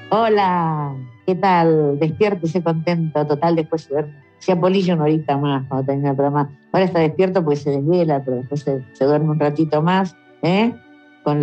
Hola, ¿qué tal? Despiértese contento, total, después se duerme. Sea polillo una horita más cuando tenga el programa. Ahora está despierto porque se desvela, pero después se duerme un ratito más, ¿eh? Con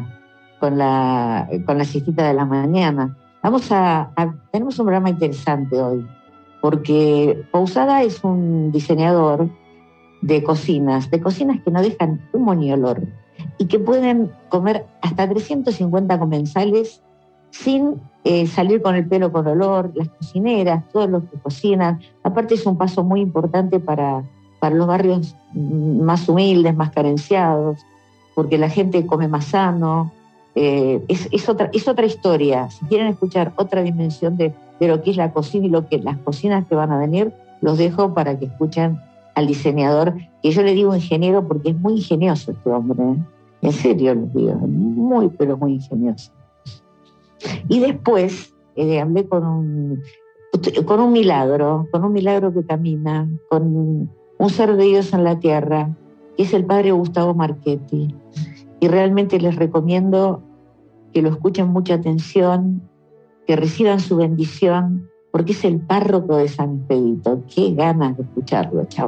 la siestita de la mañana. Tenemos un programa interesante hoy, porque Pousada es un diseñador de cocinas que no dejan humo ni olor y que pueden comer hasta 350 comensales sin salir con el pelo con olor, las cocineras, todos los que cocinan. Aparte es un paso muy importante para los barrios más humildes, más carenciados, porque la gente come más sano. Es otra historia. Si quieren escuchar otra dimensión de lo que es la cocina y lo que las cocinas que van a venir, los dejo para que escuchen al diseñador, que yo le digo ingeniero porque es muy ingenioso este hombre, ¿eh? En serio les digo, muy, pero muy ingenioso. Y después hablé con un milagro que camina, con un ser de Dios en la tierra, que es el padre Gustavo Marchetti. Y realmente les recomiendo que lo escuchen mucha atención, que reciban su bendición, porque es el párroco de San Expedito. Qué ganas de escucharlo. Chao.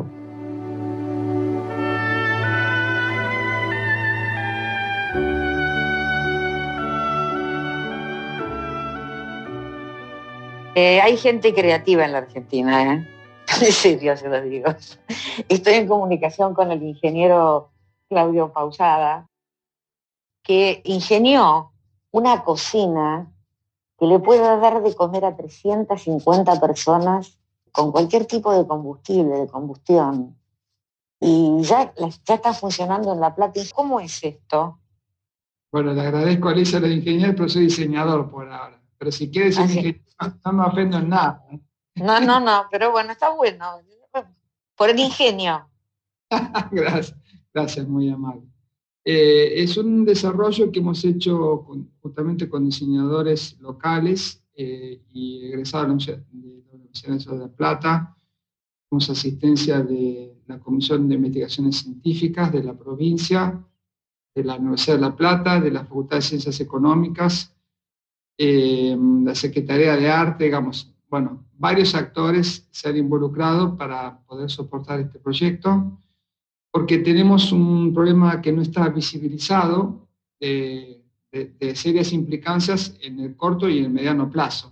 Hay gente creativa en la Argentina, ¿eh? En serio se lo digo. Estoy en comunicación con el ingeniero Claudio Pausada, que ingenió una cocina que le pueda dar de comer a 350 personas con cualquier tipo de combustible, de combustión. Y ya está funcionando en La Plata. ¿Y cómo es esto? Bueno, le agradezco a Alicia la ingeniero, pero soy diseñador por ahora. Pero si quiere decirme Así. ingeniero, no me ofendo en nada. No, pero bueno, está bueno. Por el ingenio. Gracias, gracias, muy amable. Es un desarrollo que hemos hecho justamente con diseñadores locales y egresados de la Universidad de La Plata. Tenemos asistencia de la Comisión de Investigaciones Científicas de la provincia, de la Universidad de La Plata, de la Facultad de Ciencias Económicas, la Secretaría de Arte, digamos, bueno, varios actores se han involucrado para poder soportar este proyecto, porque tenemos un problema que no está visibilizado de serias implicancias en el corto y en el mediano plazo.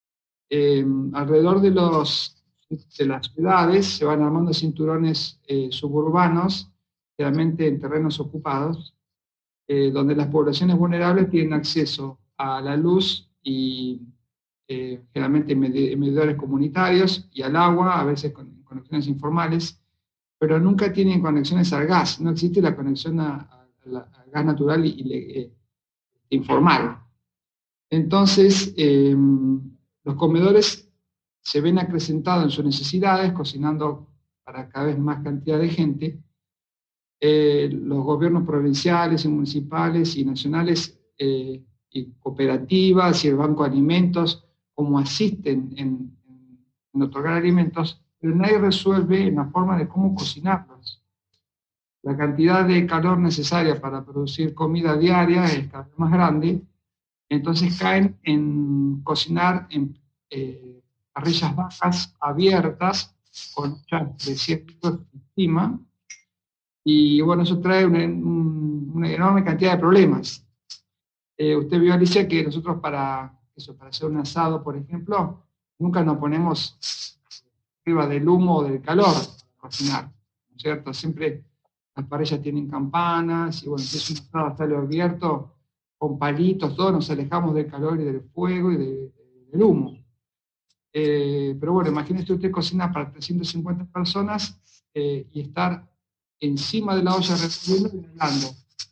Alrededor de las ciudades se van armando cinturones suburbanos, realmente en terrenos ocupados, donde las poblaciones vulnerables tienen acceso a la luz y generalmente en medidores comunitarios y al agua, a veces con conexiones informales, pero nunca tienen conexiones al gas. No existe la conexión al gas natural informal. Entonces, los comedores se ven acrecentados en sus necesidades, cocinando para cada vez más cantidad de gente. Los gobiernos provinciales y municipales y nacionales y cooperativas y el Banco de Alimentos, como asisten en otorgar alimentos, pero nadie resuelve en la forma de cómo cocinarlos. La cantidad de calor necesaria para producir comida diaria es cada vez más grande, entonces caen en cocinar en parrillas bajas, abiertas, con ollas de 100 litros encima, y bueno, eso trae una enorme cantidad de problemas. Usted vio, Alicia, que nosotros para hacer un asado, por ejemplo, nunca nos ponemos arriba del humo o del calor para cocinar, ¿no es cierto? Siempre las parrillas tienen campanas, y bueno, si es un asado a cielo abierto, con palitos, todos nos alejamos del calor y del fuego y del humo. Pero bueno, imagínese usted cocina para 350 personas y estar encima de la olla revolviendo y helando.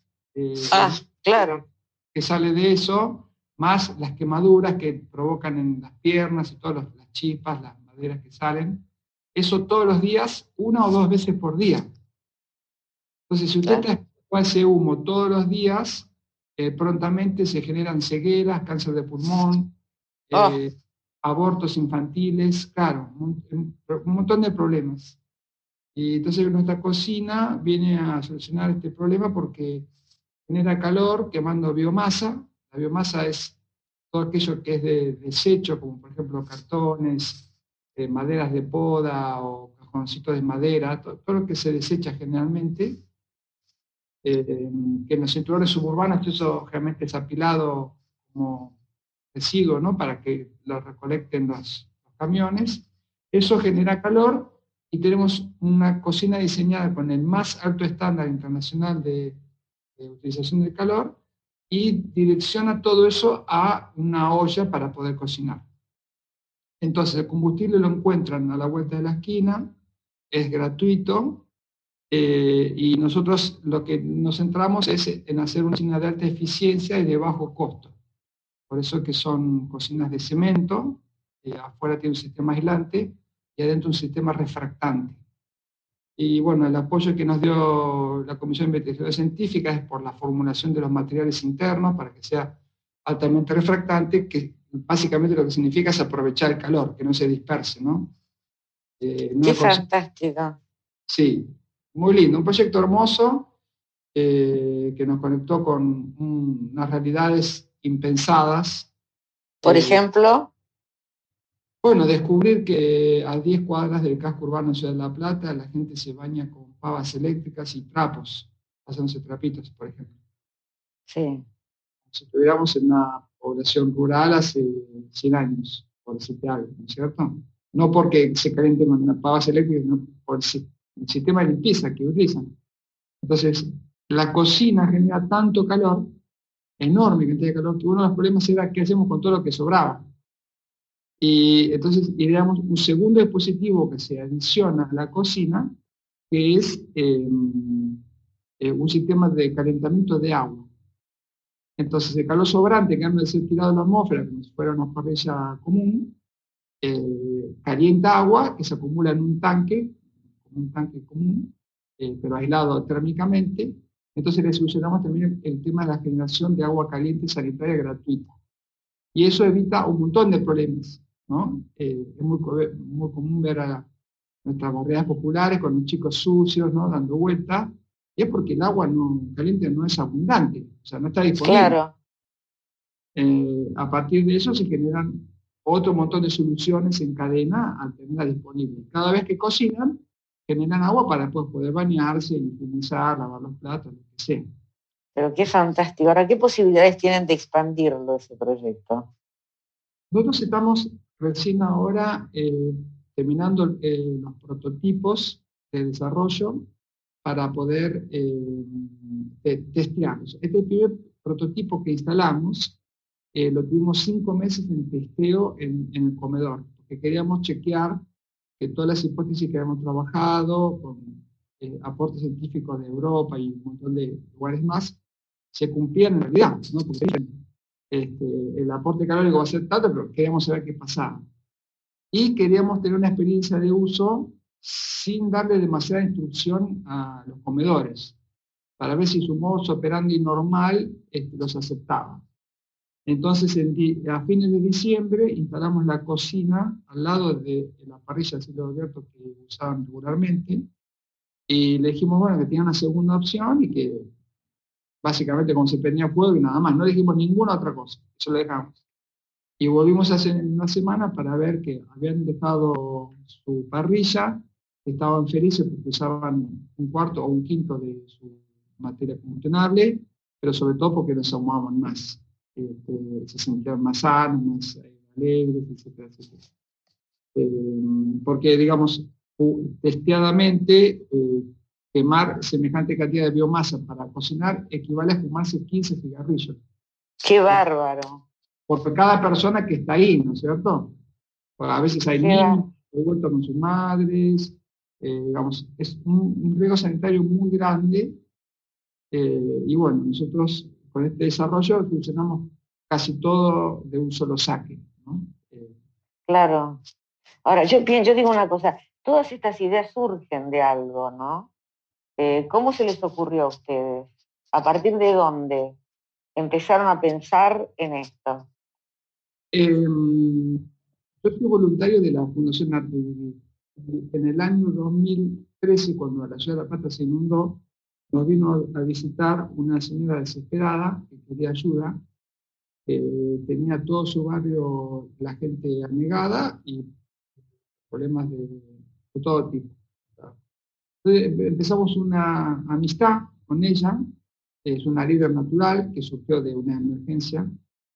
Claro. Que sale de eso, más las quemaduras que provocan en las piernas y todas las chispas, las maderas que salen. Eso todos los días, una o dos veces por día. Entonces, si usted transpira ese humo todos los días, prontamente se generan cegueras, cáncer de pulmón, abortos infantiles, claro, un montón de problemas. Y entonces nuestra cocina viene a solucionar este problema porque genera calor quemando biomasa. La biomasa es todo aquello que es de desecho, como por ejemplo cartones, maderas de poda o cajoncitos de madera, todo lo que se desecha generalmente, que en los cinturones suburbanos eso generalmente es apilado como residuo, ¿no? Para que lo recolecten los camiones. Eso genera calor y tenemos una cocina diseñada con el más alto estándar internacional de utilización del calor y direcciona todo eso a una olla para poder cocinar. Entonces el combustible lo encuentran a la vuelta de la esquina, es gratuito, y nosotros lo que nos centramos es en hacer una cocina de alta eficiencia y de bajo costo. Por eso que son cocinas de cemento, afuera tiene un sistema aislante y adentro un sistema refractante. Y bueno, el apoyo que nos dio la Comisión de Investigación Científica es por la formulación de los materiales internos para que sea altamente refractante, que básicamente lo que significa es aprovechar el calor, que no se disperse, ¿no? Qué fantástico. Sí, muy lindo, un proyecto hermoso que nos conectó con unas realidades impensadas. Por ejemplo, bueno, descubrir que a 10 cuadras del casco urbano de Ciudad de La Plata la gente se baña con pavas eléctricas y trapos, pasándose trapitos, por ejemplo. sí. Si estuviéramos en una población rural hace 100 años, por decirte algo, ¿no es cierto? No porque se calienten con las pavas eléctricas, sino por el sistema de limpieza que utilizan. Entonces, la cocina genera tanto calor, enorme cantidad de calor, que uno de los problemas era qué hacemos con todo lo que sobraba. Y entonces ideamos un segundo dispositivo que se adiciona a la cocina, que es un sistema de calentamiento de agua. Entonces el calor sobrante que anda de ser tirado a la atmósfera, como si fuera una parrilla común, calienta agua que se acumula en un tanque común, pero aislado térmicamente. Entonces le solucionamos también el tema de la generación de agua caliente sanitaria gratuita. Y eso evita un montón de problemas, ¿no? Es muy común ver a nuestras barriadas populares con los chicos sucios, ¿no? Dando vueltas, y es porque el agua caliente no es abundante, o sea, no está disponible. Claro. A partir de eso se generan otro montón de soluciones en cadena al tenerla disponible. Cada vez que cocinan, generan agua para después poder bañarse, higienizar, lavar los platos, lo que sea. Pero qué fantástico. Ahora, ¿qué posibilidades tienen de expandirlo ese proyecto? Nosotros estamos recién ahora terminando los prototipos de desarrollo para poder testearlos. Este primer prototipo que instalamos lo tuvimos 5 meses en testeo en el comedor, porque queríamos chequear que todas las hipótesis que habíamos trabajado, con aportes científicos de Europa y un montón de lugares más, se cumplían en realidad, ¿no? Porque el aporte calórico va a ser tanto, pero queríamos saber qué pasaba. Y queríamos tener una experiencia de uso sin darle demasiada instrucción a los comedores, para ver si su modus operandi normal los aceptaba. Entonces, a fines de diciembre, instalamos la cocina al lado de la parrilla de cielo abierto que usaban regularmente, y le dijimos, bueno, que tenía una segunda opción y que básicamente como se prendía fuego y nada más, no dijimos ninguna otra cosa, eso lo dejamos. Y volvimos hace una semana para ver que habían dejado su parrilla, estaban felices porque usaban un cuarto o un quinto de su materia combustionable, pero sobre todo porque nos ahumaban más, se sentían más sanos, más alegres, etcétera, etcétera. Porque, digamos, testeadamente, quemar semejante cantidad de biomasa para cocinar equivale a fumarse 15 cigarrillos. ¡Qué bárbaro! Por cada persona que está ahí, ¿no es cierto? Porque a veces hay niños vueltos con sus madres, digamos, es un riesgo sanitario muy grande, y bueno, nosotros con este desarrollo funcionamos casi todo de un solo saque, ¿no? Claro. Ahora, yo digo una cosa, todas estas ideas surgen de algo, ¿no? ¿Cómo se les ocurrió a ustedes? ¿A partir de dónde empezaron a pensar en esto? Yo fui voluntario de la Fundación Arte Vivir. En el año 2013, cuando la ciudad de La Plata se inundó, nos vino a visitar una señora desesperada que quería ayuda, tenía todo su barrio la gente anegada y problemas de todo tipo. Entonces, empezamos una amistad con ella, es una líder natural que surgió de una emergencia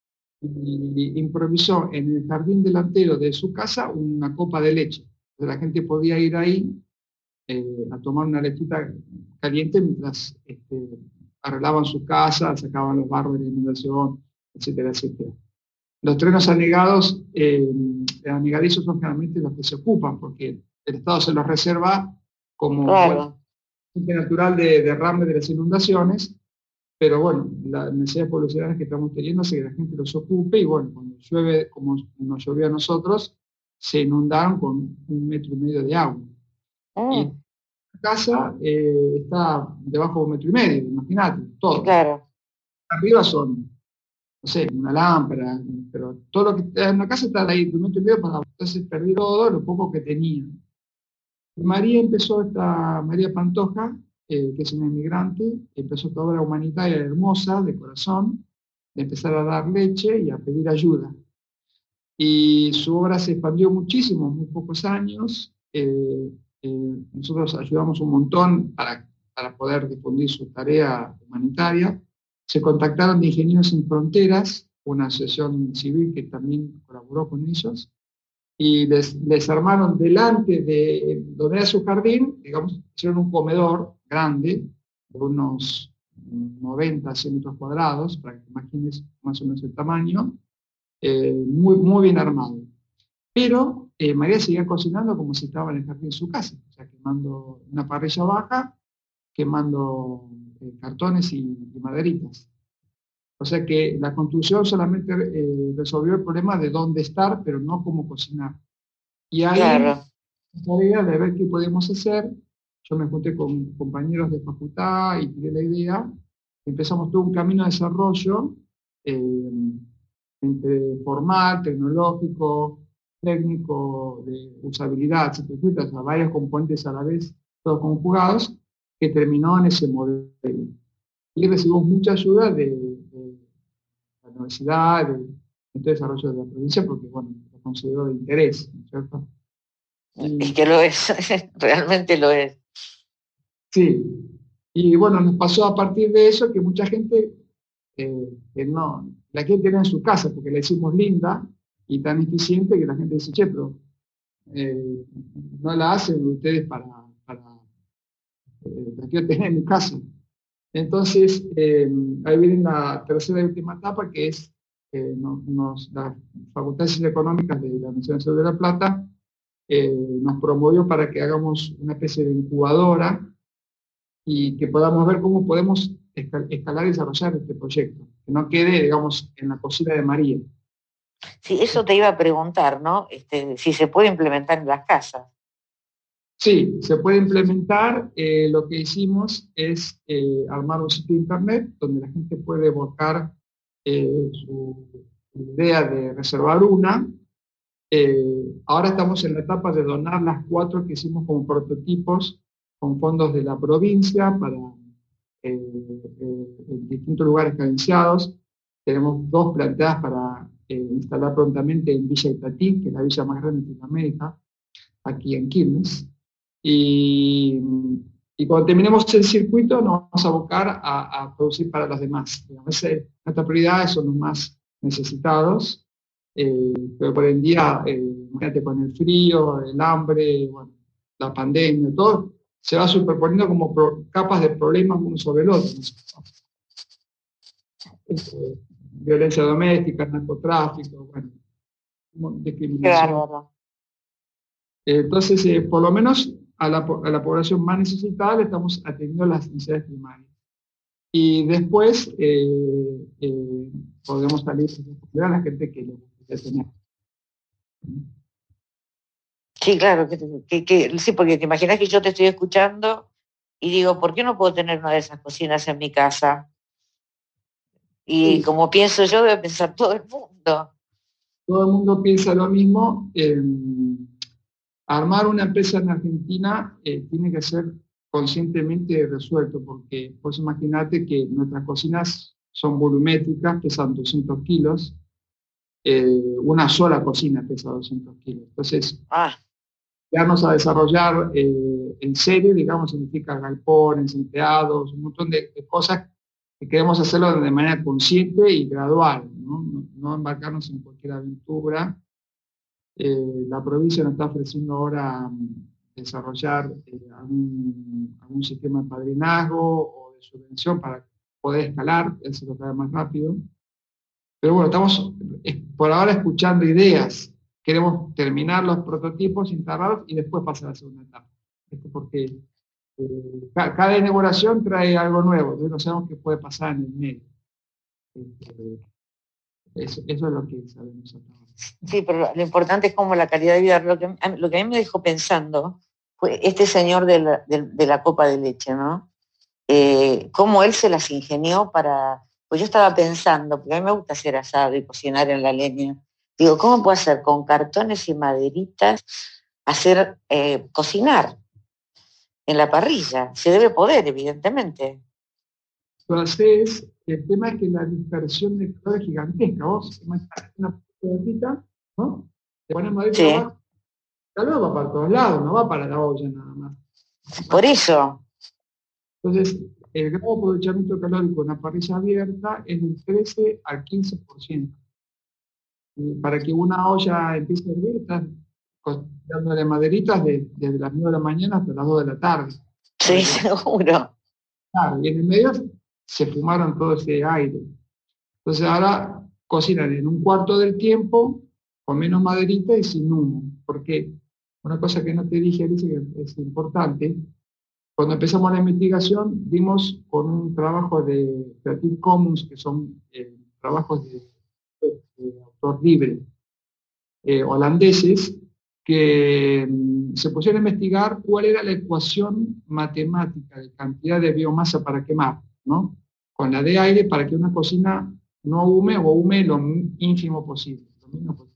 y improvisó en el jardín delantero de su casa una copa de leche. Entonces, la gente podía ir ahí a tomar una lechita caliente mientras arreglaban su casa, sacaban los barros de la inundación, etcétera, etcétera. Los terrenos anegados, anegadizos son generalmente los que se ocupan, porque el Estado se los reserva como Claro. fuente natural de derrame de las inundaciones, pero bueno, la necesidad poblacional que estamos teniendo hace que la gente los ocupe y bueno, cuando llueve, como nos llovió a nosotros, se inundaron con 1,5 metros de agua. Y Mm, la casa está debajo de 1,5 metros, imagínate, todo. claro. Arriba son, no sé, una lámpara, pero todo lo que está en la casa está ahí, 1,5 metros para entonces perdí todo lo poco que tenía. María empezó María Pantoja, que es una inmigrante, empezó esta obra humanitaria hermosa, de corazón, de empezar a dar leche y a pedir ayuda. Y su obra se expandió muchísimo, en muy pocos años. Nosotros ayudamos un montón para poder difundir su tarea humanitaria. Se contactaron de Ingenieros Sin Fronteras, una asociación civil que también colaboró con ellos, y les armaron delante de donde era su jardín, digamos, hicieron un comedor grande, de unos 90 100 metros cuadrados, para que te imagines más o menos el tamaño, muy, muy bien armado. Pero María seguía cocinando como si estaba en el jardín de su casa, o sea, quemando una parrilla baja, quemando cartones y maderitas. O sea que la construcción solamente resolvió el problema de dónde estar, pero no cómo cocinar. Y ahí, Claro. la idea de ver qué podemos hacer, yo me junté con compañeros de facultad y tiré la idea, empezamos todo un camino de desarrollo eh, entre formal, tecnológico, técnico, de usabilidad, etcétera, o sea, varios componentes a la vez, todos conjugados, que terminó en ese modelo. Y recibimos mucha ayuda de la universidad, del desarrollo de la provincia, porque, bueno, lo considero de interés, ¿no es cierto? Es Y, que lo es, realmente lo es. sí, y bueno, nos pasó a partir de eso que mucha gente que no, la quiere tener en su casa porque la hicimos linda y tan eficiente que la gente dice, che, pero eh, no la hacen ustedes para la quiero tener en mi casa. Entonces, ahí viene la tercera y última etapa, que es las facultades económicas de la Universidad Nacional de La Plata nos promovió para que hagamos una especie de incubadora y que podamos ver cómo podemos escalar y desarrollar este proyecto, que no quede, digamos, en la cocina de María. Sí, eso te iba a preguntar, ¿no? Si se puede implementar en las casas. Sí, se puede implementar. Lo que hicimos es armar un sitio de internet donde la gente puede buscar su idea de reservar una. Ahora estamos en la etapa de donar las 4 que hicimos como prototipos con fondos de la provincia para en distintos lugares carenciados. Tenemos 2 planteadas para instalar prontamente en Villa Itatí, que es la villa más grande de Latinoamérica, aquí en Quilmes. Y, y cuando terminemos el circuito nos vamos a abocar a producir para los demás. Nuestras prioridades son los más necesitados, pero por el día, imagínate, con el frío, el hambre, bueno, la pandemia, todo se va superponiendo como capas de problemas uno sobre el otro. Violencia doméstica, narcotráfico, bueno, Qué discriminación. bárbaro. Entonces, por lo menos a la población más necesitada le estamos atendiendo las necesidades primarias. Y después podemos salir a la gente que lo gustaría tener. Sí, claro, sí, porque te imaginas que yo te estoy escuchando y digo, ¿por qué no puedo tener una de esas cocinas en mi casa? Y Sí, como pienso yo, debe pensar todo el mundo. todo el mundo piensa lo mismo. Armar una empresa en Argentina tiene que ser conscientemente resuelto, porque vos imaginate que nuestras cocinas son volumétricas, pesan 200 kilos. Una sola cocina pesa 200 kilos. Entonces, llegarnos a desarrollar en serie, digamos, significa galpones, empleados, un montón de cosas que queremos hacerlo de manera consciente y gradual, no embarcarnos en cualquier aventura. La provincia nos está ofreciendo ahora desarrollar algún sistema de padrinazgo o de subvención para poder escalar, eso lo que más rápido. Pero bueno, estamos por ahora escuchando ideas. Queremos terminar los prototipos, instalarlos y después pasar a la segunda etapa. Porque cada inauguración trae algo nuevo, entonces no sabemos qué puede pasar en el medio. Eso es lo que sabemos hasta ahora. Sí, pero lo importante es como la calidad de vida. Lo que a mí me dejó pensando fue este señor de la copa de leche, ¿no? Cómo él se las ingenió para... Pues yo estaba pensando, porque a mí me gusta hacer asado y cocinar en la leña. Digo, ¿cómo puedo hacer con cartones y maderitas cocinar en la parrilla? Se debe poder, evidentemente. Entonces, el tema es que la dispersión de calor es gigantesca. Vos imaginás una pelotita, ¿no? Te pones madera abajo, el calor va para todos lados, no va para la olla nada más. Por eso. Entonces, el grado de aprovechamiento calórico en una parrilla abierta es del 13 al 15%. Y para que una olla empiece a hervir, estás dándole maderitas desde las 9 de la mañana hasta las 2 de la tarde. Sí, seguro. Claro, y en el medio se fumaron todo ese aire. Entonces ahora cocinan en un cuarto del tiempo, con menos maderita y sin humo. Porque una cosa que no te dije, Alicia, que es importante, cuando empezamos la investigación, dimos con un trabajo de Creative Commons, que son trabajos de autor libre holandeses, que se pusieron a investigar cuál era la ecuación matemática de cantidad de biomasa para quemar, ¿no? Con la de aire para que una cocina no hume o hume lo ínfimo posible, lo mínimo posible.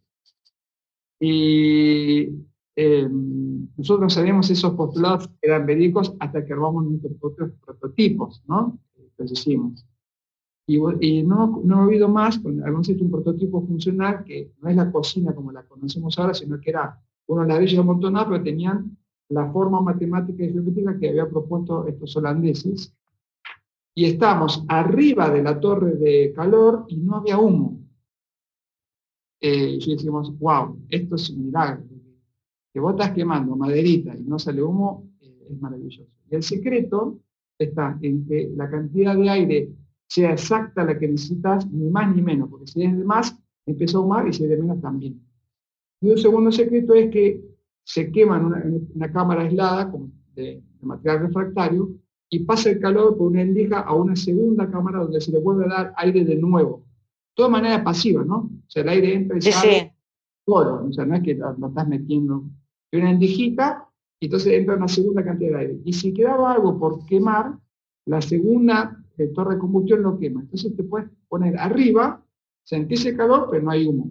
Y nosotros no sabíamos si esos postulados eran verídicos hasta que armamos nuestros propios prototipos, ¿no? Los hicimos. Y no he oído más, habíamos hecho un prototipo funcional que no es la cocina como la conocemos ahora, sino que era unos ladrillos amontonados, pero tenían la forma matemática y geométrica que había propuesto estos holandeses. Y estamos arriba de la torre de calor y no había humo. Y decimos, wow, esto es un milagro. Que vos estás quemando maderita y no sale humo, es maravilloso. Y el secreto está en que la cantidad de aire sea exacta la que necesitas, ni más ni menos, porque si es de más, empieza a ahumar y si es de menos también. Y un segundo secreto es que se quema en una cámara aislada de material refractario y pasa el calor por una endija a una segunda cámara donde se le vuelve a dar aire de nuevo. Todo de manera pasiva, ¿no? O sea, el aire entra y sale solo, o sea, no es que lo estás metiendo en una endijita y entonces entra una segunda cantidad de aire. Y si quedaba algo por quemar, la segunda torre de combustión lo quema. Entonces te puedes poner arriba, sentís el calor, pero no hay humo.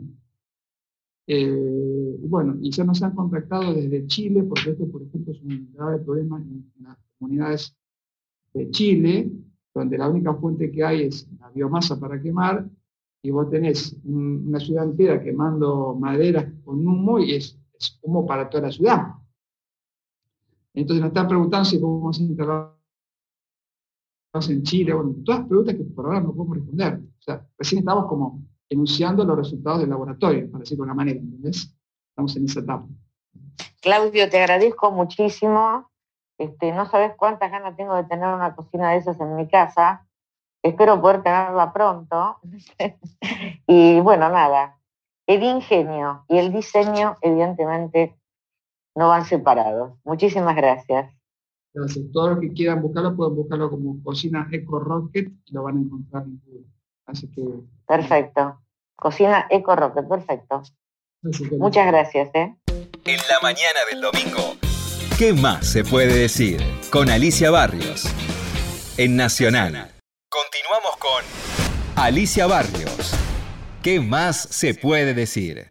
Bueno, y ya nos han contactado desde Chile, porque esto, por ejemplo, es un grave problema en las comunidades de Chile, donde la única fuente que hay es la biomasa para quemar, y vos tenés una ciudad entera quemando maderas con humo, y es humo para toda la ciudad. Entonces nos están preguntando si podemos instalar en Chile, bueno, todas preguntas que por ahora no podemos responder. O sea, recién estamos como enunciando los resultados del laboratorio, para decirlo de una manera, ¿entendés? Estamos en esa etapa. Claudio, te agradezco muchísimo. No sabes cuántas ganas tengo de tener una cocina de esas en mi casa. Espero poder tenerla pronto. Y bueno, nada, el ingenio y el diseño evidentemente no van separados. Muchísimas gracias. Entonces, todos los que quieran buscarlo pueden buscarlo como Cocina Eco Rocket y lo van a encontrar en Google. Así que... Perfecto. Cocina Eco Rocket, perfecto. Muchas gracias. En la mañana del domingo, ¿qué más se puede decir? Con Alicia Barrios. En Nacional. Continuamos con Alicia Barrios. ¿Qué más se puede decir?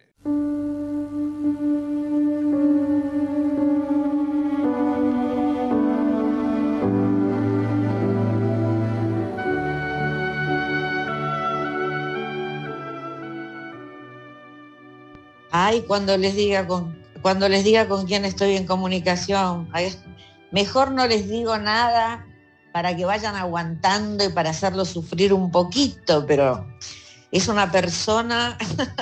Ay, cuando les diga con quién estoy en comunicación, ay, mejor no les digo nada para que vayan aguantando y para hacerlo sufrir un poquito, pero es una persona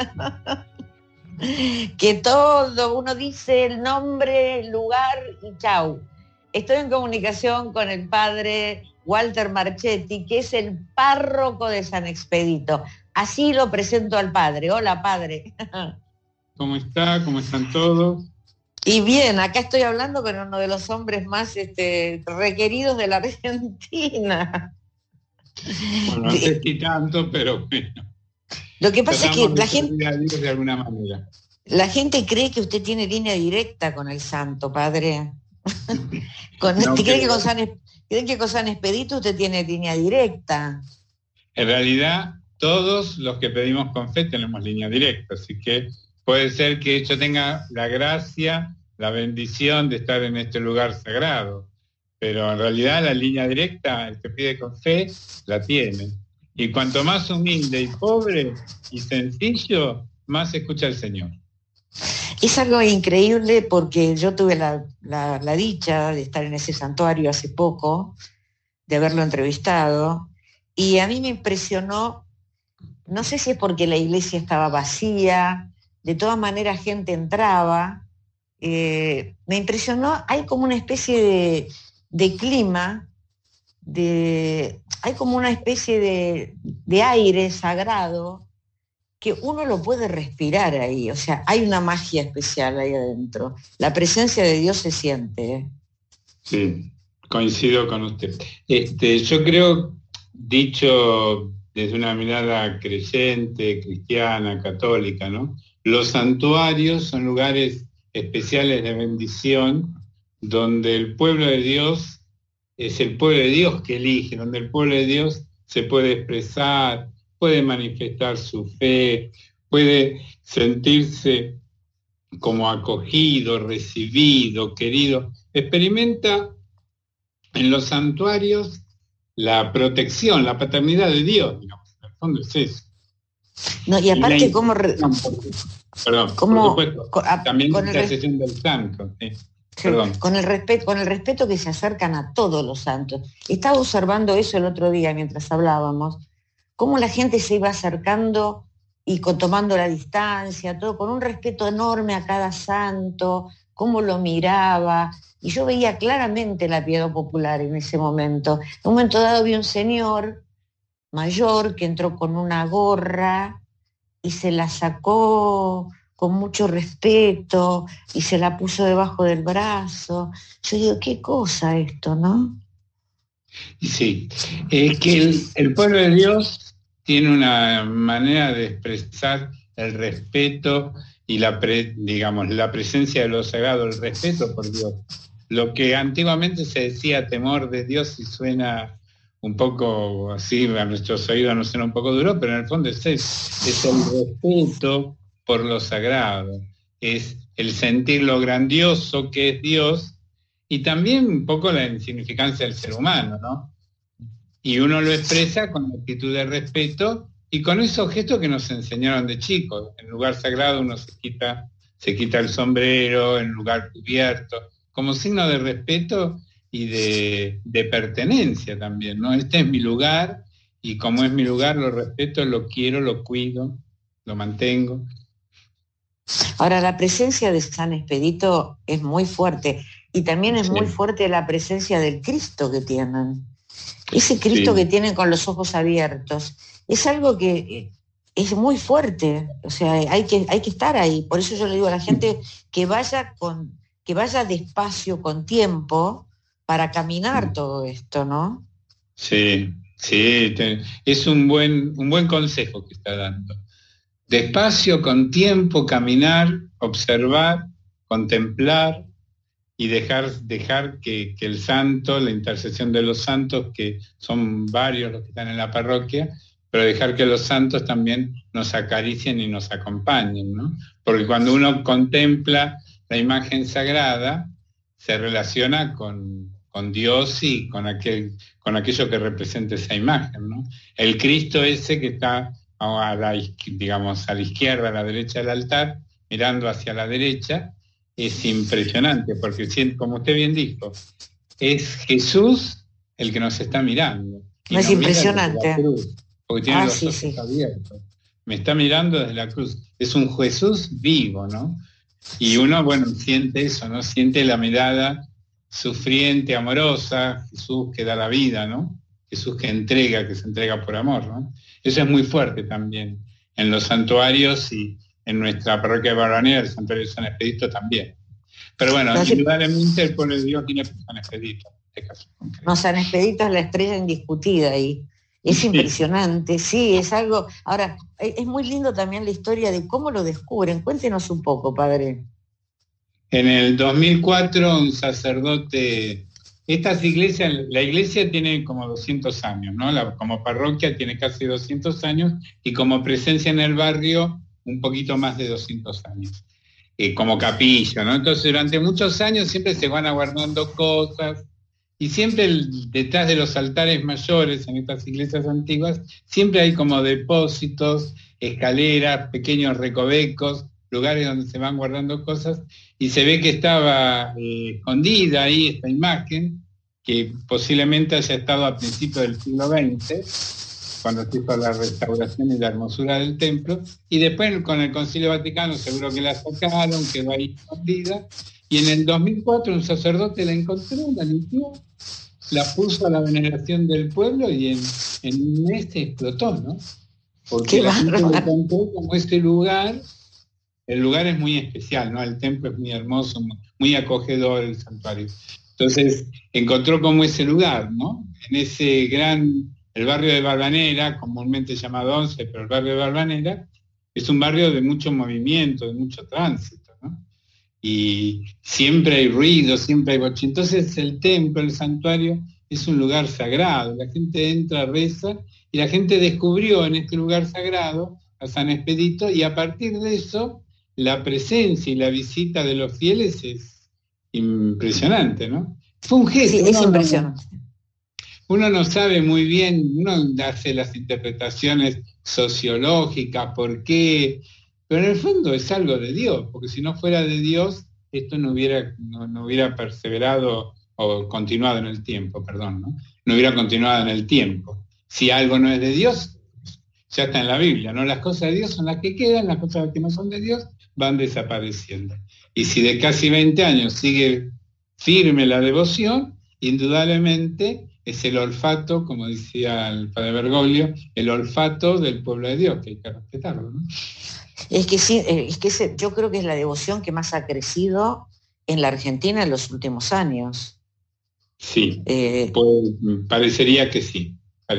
que todo, uno dice el nombre, el lugar y chau. Estoy en comunicación con el padre Walter Marchetti, que es el párroco de San Expedito. Así lo presento al padre. Hola, padre. ¿Cómo está? ¿Cómo están todos? Y bien, acá estoy hablando con uno de los hombres más requeridos de la Argentina. Bueno, no sé si tanto, pero bueno. Lo que pasa es que de alguna manera. La gente cree que usted tiene línea directa con el santo, padre. ¿Cree que con San Expedito usted tiene línea directa? En realidad, todos los que pedimos con fe tenemos línea directa, así que puede ser que yo tenga la gracia, la bendición de estar en este lugar sagrado, pero en realidad la línea directa, el que pide con fe, la tiene. Y cuanto más humilde y pobre y sencillo, más escucha el Señor. Es algo increíble porque yo tuve la dicha de estar en ese santuario hace poco, de haberlo entrevistado, y a mí me impresionó, no sé si es porque la iglesia estaba vacía, de todas maneras gente entraba, me impresionó, hay como una especie de clima, hay como una especie de aire sagrado que uno lo puede respirar ahí, o sea, hay una magia especial ahí adentro. La presencia de Dios se siente. Sí, coincido con usted. Yo creo, dicho desde una mirada creyente, cristiana, católica, ¿no? Los santuarios son lugares especiales de bendición, donde el pueblo de Dios es el pueblo de Dios que elige, donde el pueblo de Dios se puede expresar, puede manifestar su fe, puede sentirse como acogido, recibido, querido. Experimenta en los santuarios la protección, la paternidad de Dios, digamos. En el fondo es eso. No, y aparte, Perdón, ¿cómo, por supuesto, también con la intercesión del santo. Sí. Perdón. Con el respeto que se acercan a todos los santos. Estaba observando eso el otro día mientras hablábamos, cómo la gente se iba acercando y tomando la distancia, todo con un respeto enorme a cada santo, cómo lo miraba, y yo veía claramente la piedad popular en ese momento. En un momento dado vi un señor mayor que entró con una gorra y se la sacó con mucho respeto y se la puso debajo del brazo. Yo digo, qué cosa esto, ¿no? Sí, es que el pueblo de Dios tiene una manera de expresar el respeto y la presencia de lo sagrado, el respeto por Dios. Lo que antiguamente se decía temor de Dios y suena un poco así, a nuestros oídos nos suena un poco duro, pero en el fondo es el respeto por lo sagrado, es el sentir lo grandioso que es Dios y también un poco la insignificancia del ser humano, ¿no? Y uno lo expresa con actitud de respeto y con esos gestos que nos enseñaron de chicos. En lugar sagrado uno se quita el sombrero, en lugar cubierto, como signo de respeto y de pertenencia también, ¿no? Este es mi lugar y como es mi lugar lo respeto, lo quiero, lo cuido, lo mantengo. Ahora, la presencia de San Expedito es muy fuerte y también es muy fuerte la presencia del Cristo que tienen. Ese Cristo que tienen con los ojos abiertos es algo que es muy fuerte, o sea, hay que estar ahí. Por eso yo le digo a la gente que vaya despacio, con tiempo, para caminar todo esto, ¿no? Sí, es un buen consejo que está dando. Despacio, con tiempo, caminar, observar, contemplar y dejar que el santo, la intercesión de los santos, que son varios los que están en la parroquia, pero dejar que los santos también nos acaricien y nos acompañen, ¿no? Porque cuando uno contempla la imagen sagrada, se relaciona con Dios y con aquello que representa esa imagen, ¿no? El Cristo ese que está a la izquierda, a la derecha del altar, mirando hacia la derecha, es impresionante, porque como usted bien dijo, es Jesús el que nos está mirando. No es impresionante. Cruz, porque tiene los ojos abiertos. Me está mirando desde la cruz. Es un Jesús vivo, ¿no? Y uno, bueno, siente eso, ¿no? Siente la mirada sufriente, amorosa, Jesús que da la vida, ¿no? Jesús que se entrega por amor, ¿no? Eso es muy fuerte también en los santuarios y en nuestra parroquia de Barbanera, el santuario de San Expedito también. Pero bueno, indudablemente el pueblo de Dios tiene por San Expedito. No, San Expedito es la estrella indiscutida y es impresionante, sí, es algo. Ahora, es muy lindo también la historia de cómo lo descubren. Cuéntenos un poco, padre. En el 2004 un sacerdote, estas iglesias, la iglesia tiene como 200 años, ¿no? Como parroquia tiene casi 200 años y como presencia en el barrio un poquito más de 200 años, como capilla, ¿no? Entonces durante muchos años siempre se van aguardando cosas y siempre detrás de los altares mayores en estas iglesias antiguas siempre hay como depósitos, escaleras, pequeños recovecos, lugares donde se van guardando cosas, y se ve que estaba escondida ahí esta imagen, que posiblemente haya estado a principios del siglo XX, cuando se hizo la restauración y la hermosura del templo, y después con el Concilio Vaticano seguro que la sacaron, quedó ahí escondida, y en el 2004 un sacerdote la encontró, la limpió, la puso a la veneración del pueblo, y en un mes se explotó, ¿no? Porque la gente lo encontró como este lugar. El lugar es muy especial, ¿no? El templo es muy hermoso, muy acogedor, el santuario. Entonces, encontró como ese lugar, ¿no? En ese el barrio de Valvanera, comúnmente llamado Once, pero el barrio de Valvanera, es un barrio de mucho movimiento, de mucho tránsito, ¿no? Y siempre hay ruido, siempre hay boche. Entonces, el templo, el santuario, es un lugar sagrado. La gente entra, reza, y la gente descubrió en este lugar sagrado a San Expedito, y a partir de eso, la presencia y la visita de los fieles es impresionante, ¿no? Fue un gesto. Sí, es impresionante. Uno no sabe muy bien, uno hace las interpretaciones sociológicas, por qué, pero en el fondo es algo de Dios, porque si no fuera de Dios, esto no hubiera perseverado o continuado en el tiempo, perdón, ¿no? No hubiera continuado en el tiempo. Si algo no es de Dios, ya está en la Biblia, ¿no? Las cosas de Dios son las que quedan, las cosas que no son de Dios van desapareciendo. Y si de casi 20 años sigue firme la devoción, indudablemente es el olfato, como decía el padre Bergoglio, el olfato del pueblo de Dios, que hay que respetarlo, ¿no? Es que sí, yo creo que es la devoción que más ha crecido en la Argentina en los últimos años. Sí, pues, parecería que sí.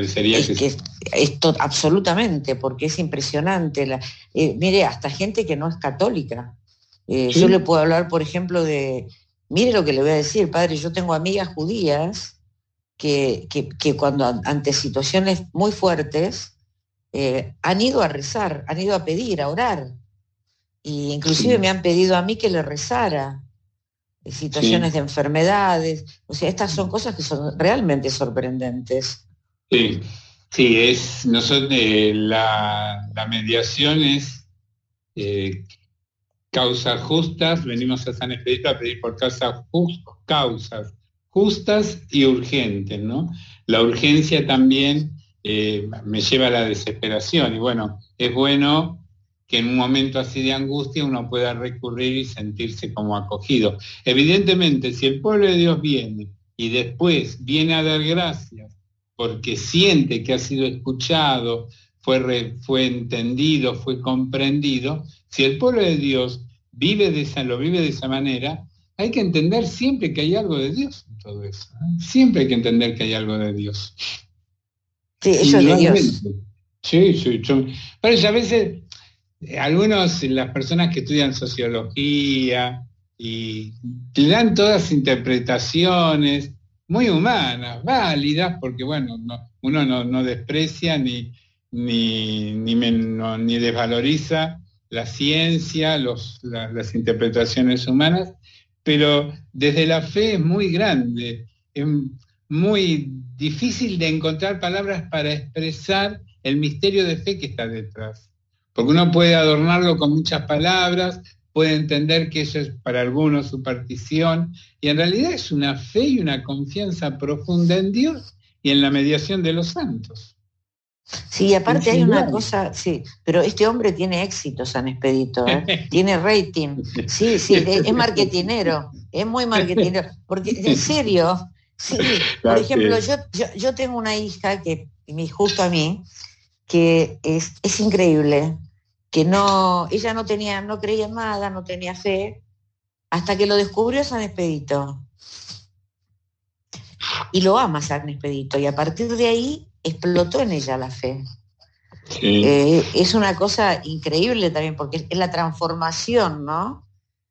Absolutamente, porque es impresionante. Mire, hasta gente que no es católica. ¿Sí? Yo le puedo hablar, por ejemplo, mire lo que le voy a decir, padre, yo tengo amigas judías que cuando ante situaciones muy fuertes han ido a rezar, han ido a pedir, a orar. Y inclusive me han pedido a mí que le rezara. Situaciones de enfermedades. O sea, estas son cosas que son realmente sorprendentes. Sí, la mediación es causas justas. Venimos a San Expedito a pedir por causas justas y urgentes, ¿no? La urgencia también me lleva a la desesperación, y bueno, es bueno que en un momento así de angustia uno pueda recurrir y sentirse como acogido. Evidentemente, si el pueblo de Dios viene y después viene a dar gracias porque siente que ha sido escuchado, fue entendido, fue comprendido, si el pueblo de Dios lo vive de esa manera, hay que entender siempre que hay algo de Dios en todo eso, ¿eh? Siempre hay que entender que hay algo de Dios. Sí, eso es de Dios. Sí. Pero a veces, las personas que estudian sociología y le dan todas interpretaciones muy humanas, válidas, porque bueno, uno no desprecia ni desvaloriza la ciencia, las interpretaciones humanas, pero desde la fe es muy grande, es muy difícil de encontrar palabras para expresar el misterio de fe que está detrás. Porque uno puede adornarlo con muchas palabras, puede entender que eso es para algunos superstición, y en realidad es una fe y una confianza profunda en Dios y en la mediación de los santos. Sí, aparte hay una cosa, sí, pero este hombre tiene éxito, San Expedito, ¿eh? Tiene rating, sí, es marketinero, es muy marketinero, porque en serio, sí, por ejemplo, yo tengo una hija que, justo a mí, que es increíble, que ella no creía en nada, no tenía fe, hasta que lo descubrió San Expedito. Y lo ama San Expedito, y a partir de ahí explotó en ella la fe. Sí. Es una cosa increíble también, porque es la transformación, ¿no?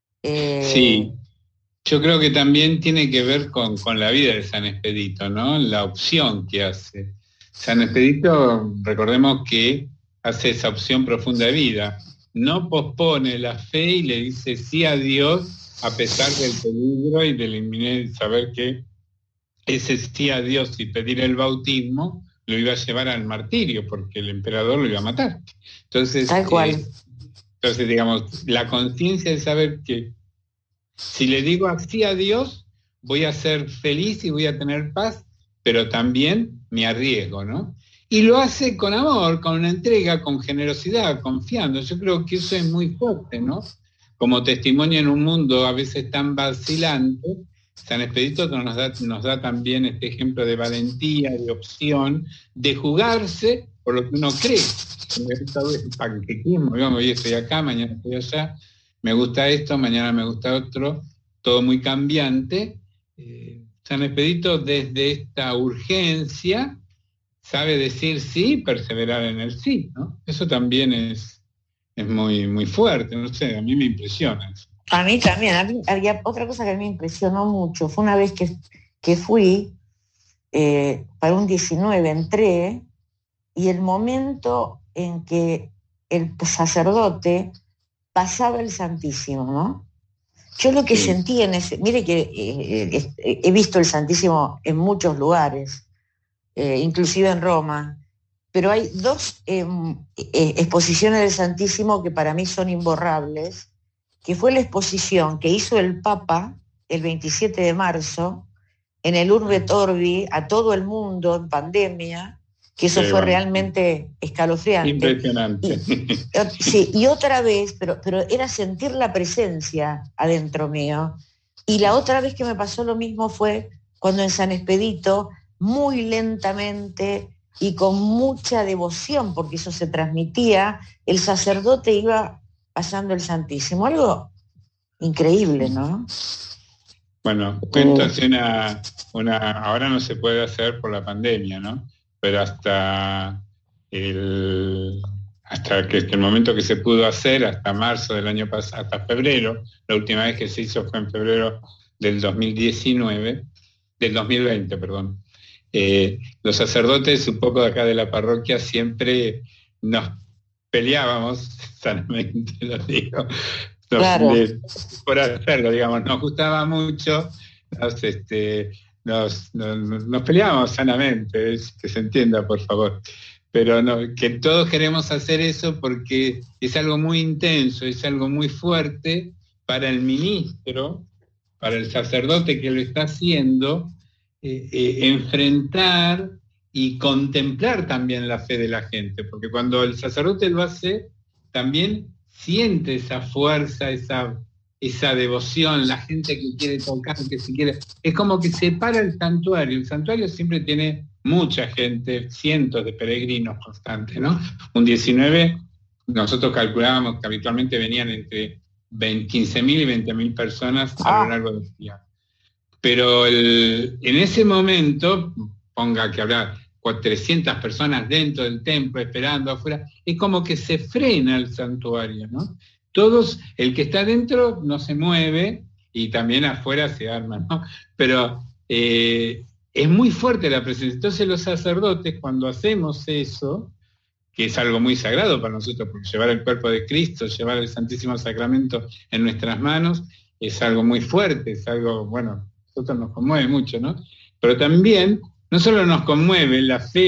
Sí, yo creo que también tiene que ver con la vida de San Expedito, ¿no? La opción que hace. San Expedito, recordemos que hace esa opción profunda de vida. No pospone la fe y le dice sí a Dios a pesar del peligro y del inminente saber que ese sí a Dios y pedir el bautismo lo iba a llevar al martirio, porque el emperador lo iba a matar. Entonces, tal cual. Entonces, digamos, la conciencia de saber que si le digo así a Dios, voy a ser feliz y voy a tener paz, pero también me arriesgo, ¿no? Y lo hace con amor, con una entrega, con generosidad, confiando. Yo creo que eso es muy fuerte, ¿no? Como testimonio en un mundo a veces tan vacilante, San Expedito nos da también este ejemplo de valentía, de opción, de jugarse por lo que uno cree. El panquequismo, digamos, hoy estoy acá, mañana estoy allá, me gusta esto, mañana me gusta otro, todo muy cambiante. San Expedito, desde esta urgencia, sabe decir sí y perseverar en el sí, ¿no? Eso también es muy, muy fuerte, no sé, a mí me impresiona eso. A mí también, había otra cosa que a mí me impresionó mucho, fue una vez que fui, para un 19 entré, y el momento en que el sacerdote pasaba el Santísimo, ¿no? Yo lo que sentí mire que he visto el Santísimo en muchos lugares, inclusive en Roma, pero hay dos exposiciones del Santísimo que para mí son imborrables, que fue la exposición que hizo el Papa el 27 de marzo en el Urbe et Orbi a todo el mundo en pandemia, que eso fue realmente escalofriante. Impresionante. Y otra vez, pero era sentir la presencia adentro mío. Y la otra vez que me pasó lo mismo fue cuando en San Expedito, muy lentamente y con mucha devoción, porque eso se transmitía, el sacerdote iba pasando el Santísimo, algo increíble, ¿no? Bueno, cuéntase ahora no se puede hacer por la pandemia, ¿no? Pero hasta el momento que se pudo hacer, hasta marzo del año pasado, hasta febrero, la última vez que se hizo fue en febrero del 2020, perdón. Los sacerdotes, un poco de acá de la parroquia, siempre nos peleábamos, sanamente lo digo, por hacerlo, digamos, nos gustaba mucho, nos peleábamos sanamente, que se entienda, por favor, pero que todos queremos hacer eso porque es algo muy intenso, es algo muy fuerte para el ministro, para el sacerdote que lo está haciendo, enfrentar y contemplar también la fe de la gente, porque cuando el sacerdote lo hace, también siente esa fuerza, esa devoción, la gente que quiere tocar, que se quiere... Es como que separa el santuario siempre tiene mucha gente, cientos de peregrinos constantes, ¿no? Un 19, nosotros calculábamos que habitualmente venían entre 15.000 y 20.000 personas a lo largo del día. Pero en ese momento, ponga que habrá 300 personas dentro del templo esperando afuera, es como que se frena el santuario, ¿no? El que está dentro no se mueve y también afuera se arma, ¿no? Pero es muy fuerte la presencia. Entonces los sacerdotes, cuando hacemos eso, que es algo muy sagrado para nosotros, porque llevar el cuerpo de Cristo, llevar el Santísimo Sacramento en nuestras manos, es algo muy fuerte, es algo, bueno, a nosotros nos conmueve mucho, ¿no? Pero también, no solo nos conmueve la fe,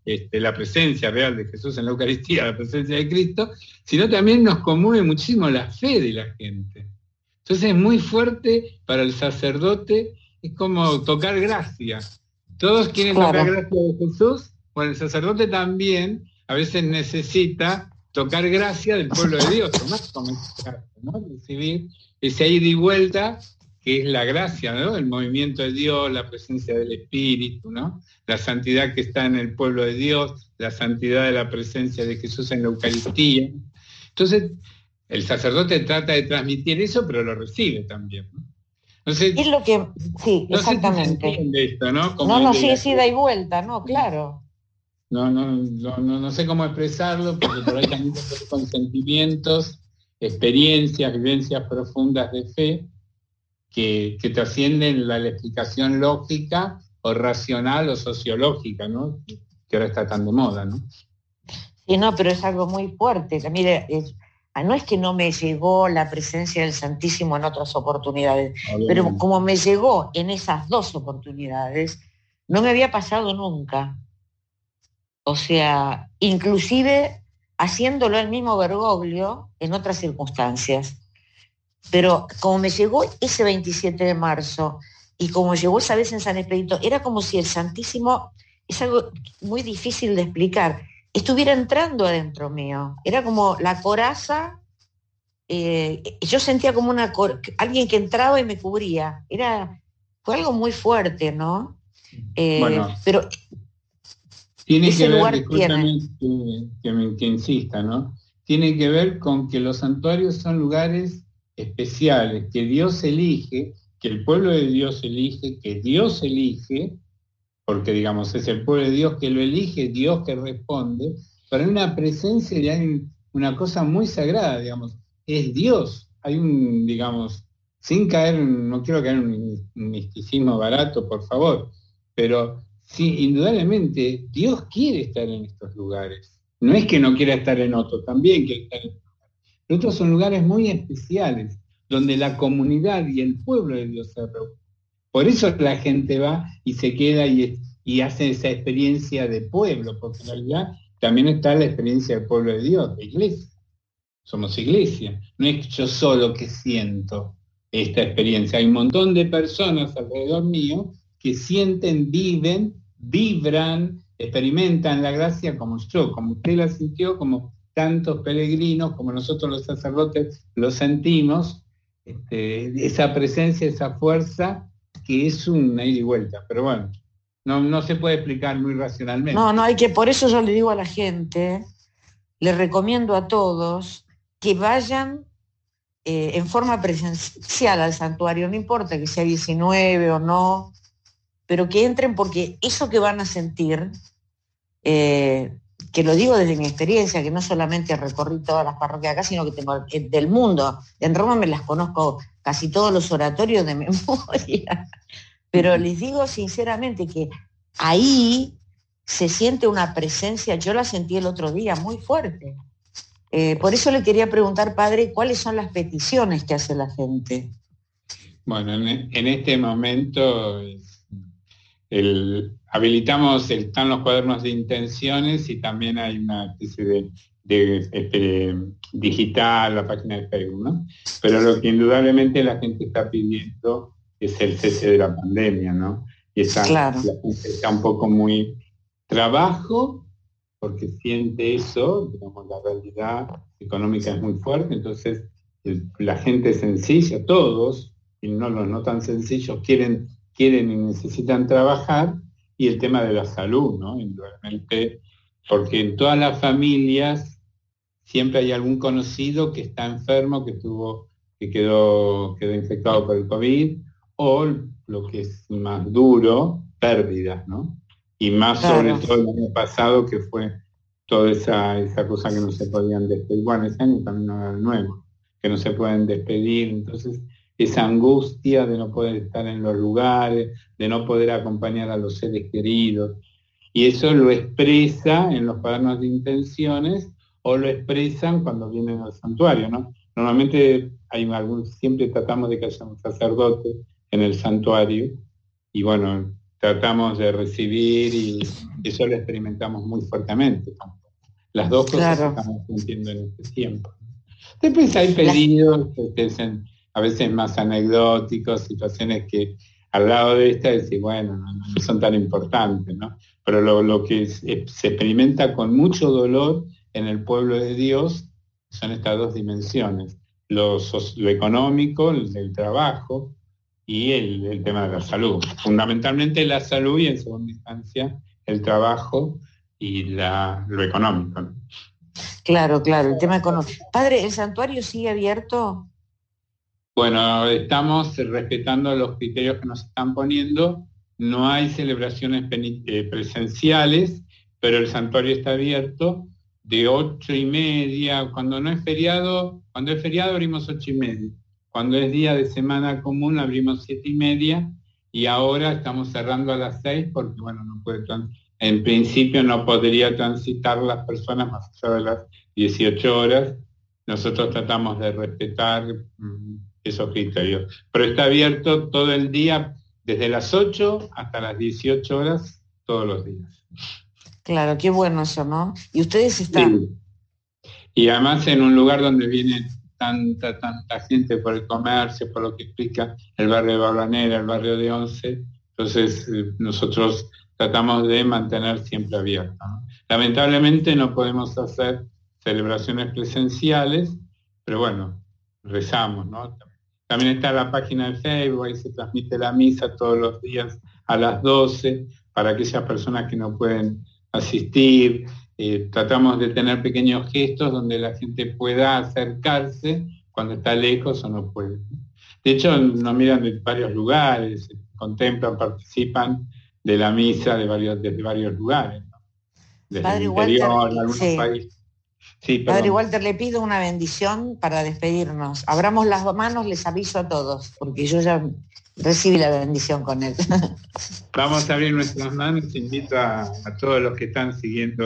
la presencia real de Jesús en la Eucaristía, la presencia de Cristo, sino también nos conmueve muchísimo la fe de la gente. Entonces es muy fuerte para el sacerdote, es como tocar gracia. Todos quieren tocar gracia de Jesús, bueno, el sacerdote también a veces necesita tocar gracia del pueblo de Dios, ¿no? Recibir ese ida y vuelta, que es la gracia, ¿no? El movimiento de Dios, la presencia del Espíritu, ¿no? La santidad que está en el pueblo de Dios, la santidad de la presencia de Jesús en la Eucaristía. Entonces, el sacerdote trata de transmitir eso, pero lo recibe también, ¿no? Entonces, es lo que, sí, no exactamente. Sé si se entiende esto, ¿no? No, sí, es ida y vuelta, ¿no? Claro. No sé cómo expresarlo, porque por ahí también son sentimientos, experiencias, vivencias profundas de fe, que trascienden la explicación lógica o racional o sociológica, ¿no? Que ahora está tan de moda, ¿no? Sí, no, pero es algo muy fuerte. Mire, no es que no me llegó la presencia del Santísimo en otras oportunidades, pero como me llegó en esas dos oportunidades, no me había pasado nunca. O sea, inclusive haciéndolo el mismo Bergoglio en otras circunstancias. Pero como me llegó ese 27 de marzo y como llegó esa vez en San Expedito, era como si el Santísimo, es algo muy difícil de explicar, estuviera entrando adentro mío. Era como la coraza, yo sentía como alguien que entraba y me cubría. Fue algo muy fuerte, ¿no? Bueno, pero tiene que ver, discúlpame que insista, ¿no? Tiene que ver con que los santuarios son lugares especiales, que Dios elige, que el pueblo de Dios elige, que Dios elige, porque digamos es el pueblo de Dios que lo elige, Dios que responde, pero hay una presencia y hay una cosa muy sagrada, digamos, es Dios. Hay digamos, sin caer, no quiero caer en un misticismo barato, por favor, pero sí, indudablemente Dios quiere estar en estos lugares. No es que no quiera estar en otros, también quiere estar en otros. Los otros son lugares muy especiales, donde la comunidad y el pueblo de Dios se reúnen. Por eso la gente va y se queda y hace esa experiencia de pueblo, porque en realidad también está la experiencia del pueblo de Dios, de iglesia. Somos iglesia. No es yo solo que siento esta experiencia. Hay un montón de personas alrededor mío que sienten, viven, vibran, experimentan la gracia como yo, como usted la sintió, como tantos peregrinos, como nosotros los sacerdotes lo sentimos, esa presencia, esa fuerza, que es una ida y vuelta. Pero bueno, no se puede explicar muy racionalmente. Por eso yo le digo a la gente, le recomiendo a todos que vayan en forma presencial al santuario, no importa que sea 19 o no, pero que entren, porque eso que van a sentir, que lo digo desde mi experiencia, que no solamente recorrí todas las parroquias acá, sino que tengo del mundo. En Roma me las conozco casi todos los oratorios de memoria, pero les digo sinceramente que ahí se siente una presencia, yo la sentí el otro día muy fuerte. Por eso le quería preguntar, padre, ¿cuáles son las peticiones que hace la gente? Bueno, en este momento están los cuadernos de intenciones y también hay una especie de digital, la página de Facebook, ¿no? Pero lo que indudablemente la gente está pidiendo es el cese de la pandemia, ¿no? Y claro. La gente está un poco muy trabajo, porque siente eso, digamos, la realidad económica es muy fuerte, entonces la gente sencilla, todos, y no los no tan sencillos, quieren y necesitan trabajar, y el tema de la salud, ¿no? Indudablemente, porque en todas las familias siempre hay algún conocido que está enfermo, que quedó infectado por el COVID, o lo que es más duro, pérdidas, ¿no? Y más sobre todo el año pasado, que fue toda esa cosa que no se podían despedir. Bueno, ese año también no era nuevo, que no se pueden despedir. Entonces, esa angustia de no poder estar en los lugares, de no poder acompañar a los seres queridos. Y eso lo expresa en los cuadernos de intenciones o lo expresan cuando vienen al santuario, ¿no? Normalmente siempre tratamos de que haya un sacerdote en el santuario, y bueno, tratamos de recibir y eso lo experimentamos muy fuertemente. Las dos cosas Claro. estamos sintiendo en este tiempo. Después hay pedidos que son a veces más anecdóticos, situaciones que al lado de esta decís, bueno, no son tan importantes, ¿no? Pero lo que se experimenta con mucho dolor en el pueblo de Dios son estas dos dimensiones, lo económico, el trabajo, y el tema de la salud. Fundamentalmente la salud y en segunda instancia el trabajo y lo económico, ¿no? Claro, el tema económico. Padre, ¿el santuario sigue abierto? Bueno, estamos respetando los criterios que nos están poniendo. No hay celebraciones presenciales, pero el santuario está abierto de 8:30. Cuando es feriado abrimos 8:30. Cuando es día de semana común abrimos 7:30 y ahora estamos cerrando a las 6 porque, bueno, en principio no podría transitar las personas más allá de las 18 horas. Nosotros tratamos de respetar esos criterios. Pero está abierto todo el día, desde las 8 hasta las 18 horas, todos los días. Claro, qué bueno eso, ¿no? Y ustedes están... Sí. Y además en un lugar donde viene tanta gente por el comercio, por lo que explica el barrio de Balvanera, el barrio de Once, entonces nosotros tratamos de mantener siempre abierto, ¿no? Lamentablemente no podemos hacer celebraciones presenciales, pero bueno, rezamos, ¿no? También está la página de Facebook, ahí se transmite la misa todos los días a las 12, para aquellas personas que no pueden asistir. Tratamos de tener pequeños gestos donde la gente pueda acercarse cuando está lejos o no puede. De hecho, nos miran de varios lugares, contemplan, participan de la misa desde varios lugares, ¿no? Desde Padre el interior, Walter, algunos sí. países. Sí, Padre Walter, le pido una bendición para despedirnos. Abramos las manos, les aviso a todos, porque yo ya recibí la bendición con él. Vamos a abrir nuestras manos. Invito a todos los que están siguiendo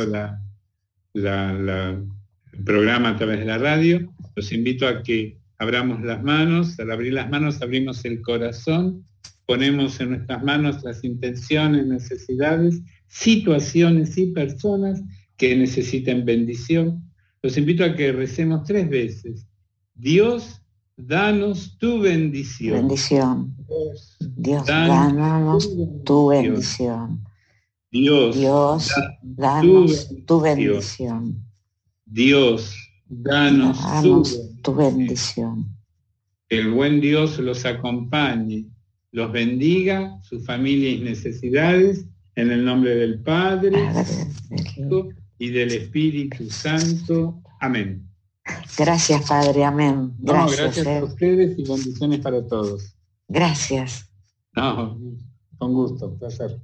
el programa a través de la radio. Los invito a que abramos las manos. Al abrir las manos abrimos el corazón. Ponemos en nuestras manos las intenciones, necesidades, situaciones y personas que necesiten bendición. Los invito a que recemos 3 veces. Dios, danos tu bendición. Bendición. Dios, danos tu bendición. Dios, danos tu bendición. Dios, danos tu bendición. Que el buen Dios los acompañe, los bendiga, su familia y necesidades, en el nombre del Padre, y del Espíritu Santo. Amén. Gracias, Padre, amén. Gracias a ustedes y bendiciones para todos. Gracias. No, con gusto, placer.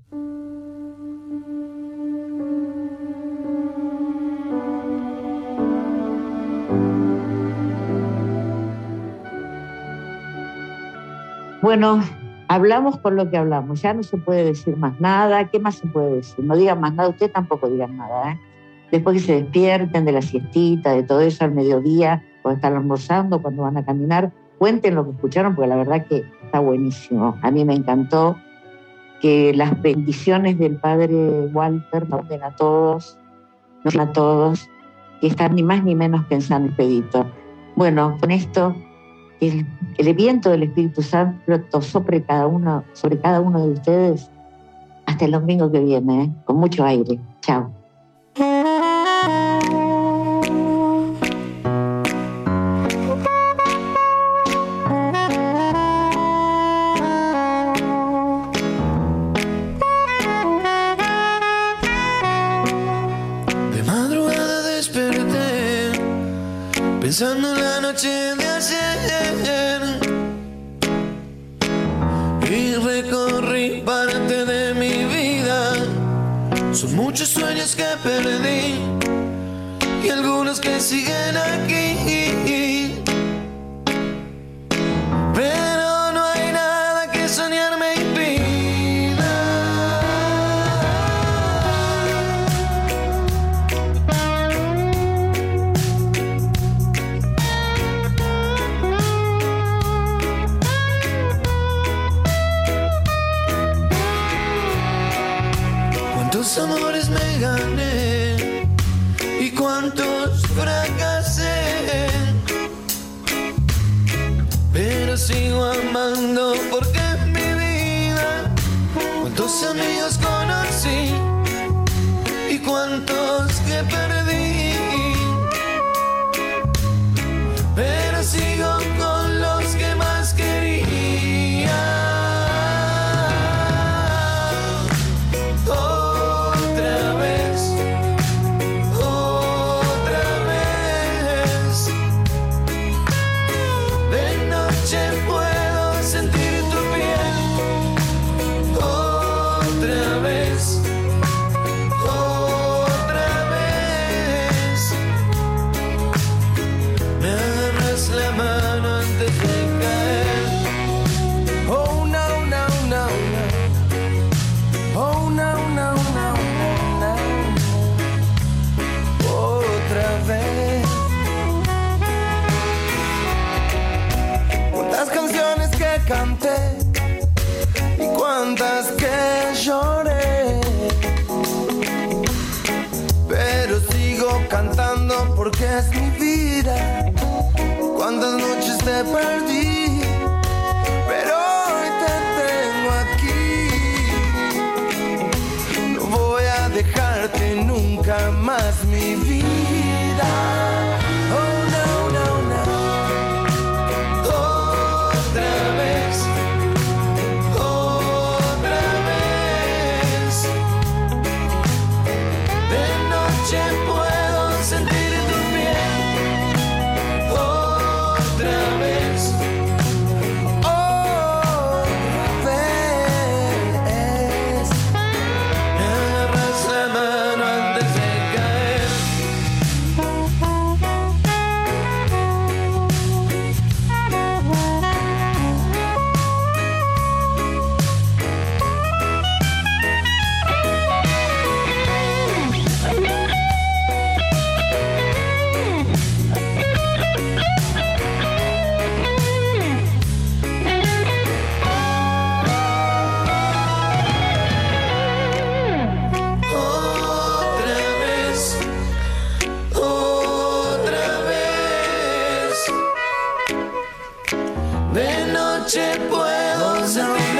Bueno, hablamos por lo que hablamos, ya no se puede decir más nada. ¿Qué más se puede decir? No digan más nada, ustedes tampoco digan nada, ¿eh? Después que se despierten de la siestita, de todo eso al mediodía, cuando están almorzando, cuando van a caminar, cuenten lo que escucharon, porque la verdad que está buenísimo. A mí me encantó que las bendiciones del Padre Walter nos den a todos, que están ni más ni menos que en San Expedito. Bueno, con esto, el viento del Espíritu Santo sobre cada uno de ustedes hasta el domingo que viene, ¿eh? Con mucho aire. Chao. De madrugada desperté pensando en la noche de ayer y recorrí parte de mi vida. Son muchos sueños que perdí y algunos que siguen aquí, pero no hay nada que soñar me impida. sigo amando porque es mi vida. Cuántos amigos conocí y cuántos que perdí, pero sigo con los que más quería. Otra vez, de noche puedo sentir tu piel. Otra vez, me agarras la mano antes de caer. Oh no, no, no, no. Oh no, no, no, no, no. Otra vez. Cuántas canciones que canté y cuántas que lloré, pero sigo cantando porque es mi vida. Cuántas noches te perdí, pero hoy te tengo aquí. No voy a dejarte nunca más, mi vida. Oh no, no, no. Otra vez, de noche puedo sentir tu piel. Otra vez, me agarras la mano antes de caer. Otra vez, de noche puedo sentir